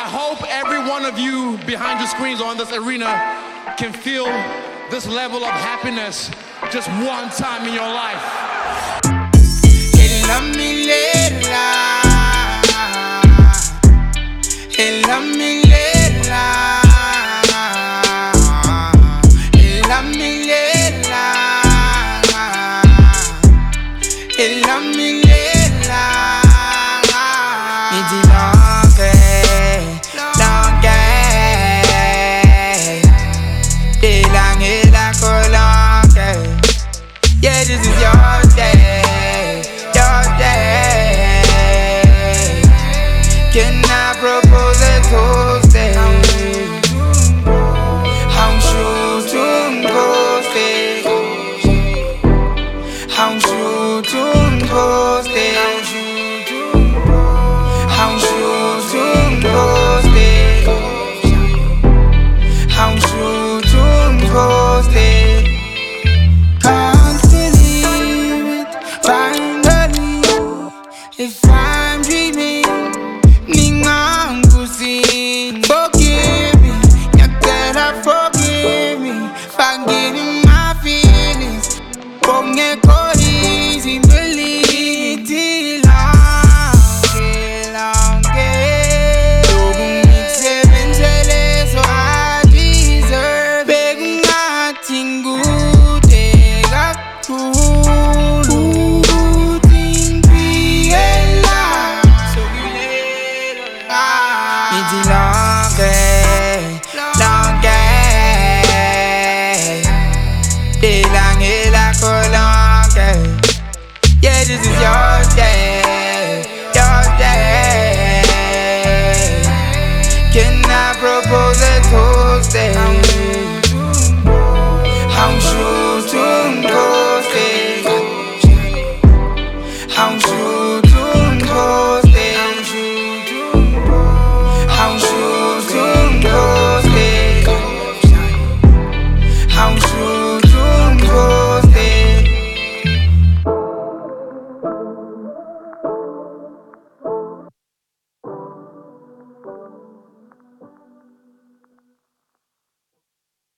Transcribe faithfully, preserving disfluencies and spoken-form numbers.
hope every one of you behind the screens or in this arena can feel this level of happiness just one time in your life. Yeah, this is your day, your day. Can I propose a toast? How should you post it? How should you post it? How should you post it? How should you post it? If I'm dreaming, ningangusin. Forgive me, you gotta forgive me. Forgetting my feelings, pongeko easy, believe it long, long, long. Don't make seven jealous, so I deserve. Begging nothing good, they got to. It's long day, long day. Day long, day like a long day. Yeah, this is your day, your day. Can I propose a toast?